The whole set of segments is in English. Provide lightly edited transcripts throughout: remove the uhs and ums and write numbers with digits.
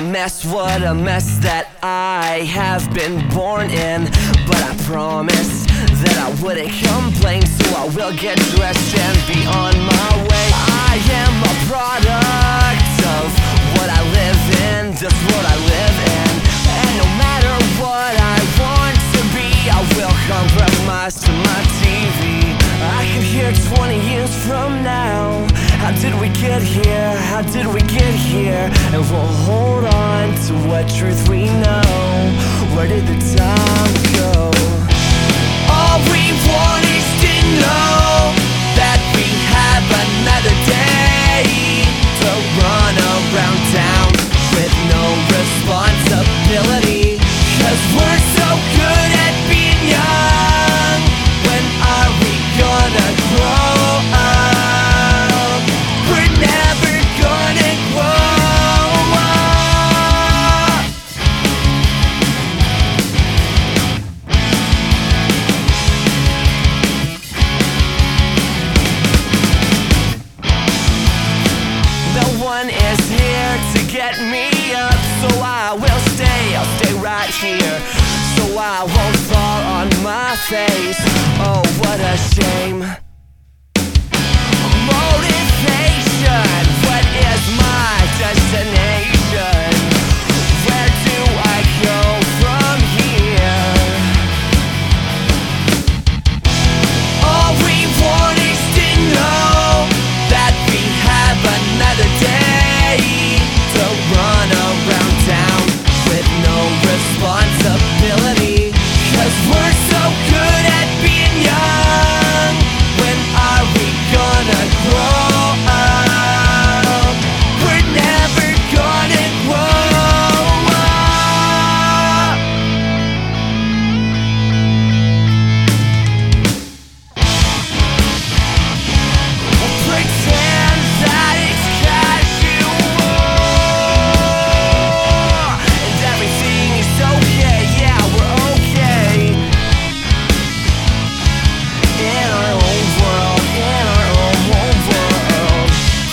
what a mess that I have been born in. But I promised that I wouldn't complain, so I will get dressed and be on my way. I am a product of what I live in, just what I live in. And no matter what I want to be, I will compromise to my TV. I can hear 20 years from now, how did we get here? How did we get here? And we'll hold on to what truth we know. Where did the time go? All we want is to know that we have another day to run around town with no responsibility. 'Cause we're so good at being young. When are we gonna grow up? We're never gonna grow up. No one is here to get me up, so I will stay, I'll stay right here, so I won't fall on my face. Oh, what a shame. Motivation, what is my destination? Where do I go from here? All we want is to know that we have another day to run around town with no responsibility. 'Cause we're so good at being young. When are we gonna grow up? We're never gonna grow up. Pretend that it's casual and everything is okay. Yeah, we're okay in our own world, in our own world.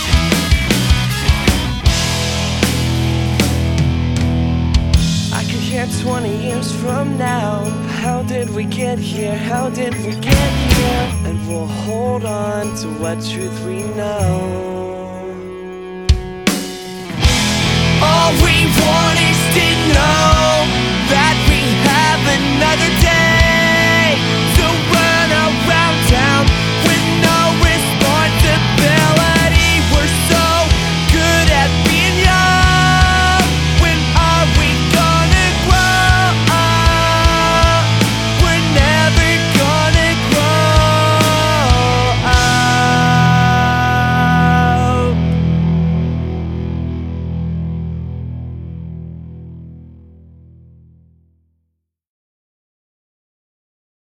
I could hear 20 years from now, how did we get here? How did we get here? And we'll hold on to what truth we know. All we want